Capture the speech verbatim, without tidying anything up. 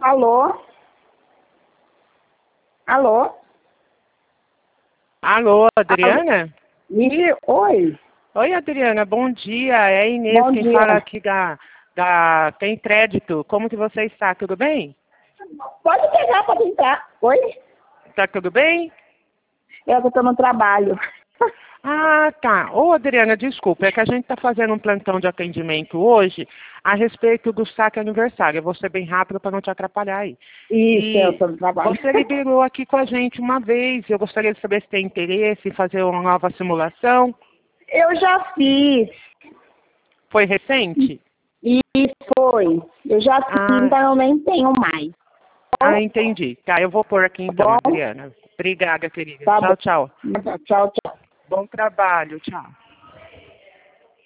Alô? Alô? Alô, Adriana? E, oi, Oi, Adriana, bom dia. É a Inês bom quem dia. fala aqui da, da Tem Crédito. Como que você está? Tudo bem? Pode pegar, pode entrar. Oi? Tá tudo bem? Eu que estou no trabalho. Ah, tá. Ô, Adriana, desculpa, é que a gente está fazendo um plantão de atendimento hoje a respeito do saque aniversário. Eu vou ser bem rápido para não te atrapalhar aí. Isso, eu E estou no trabalho. você liberou aqui com a gente uma vez. Eu gostaria de saber se tem interesse em fazer uma nova simulação. Eu já fiz. Foi recente? E foi. Eu já fiz, Ah, então eu nem tenho mais. ah, entendi. Tá, eu vou pôr aqui Tá então, bom? Adriana. Obrigada, querida. Tá bom. Tchau, tchau. Tchau, tchau. Bom trabalho. Tchau.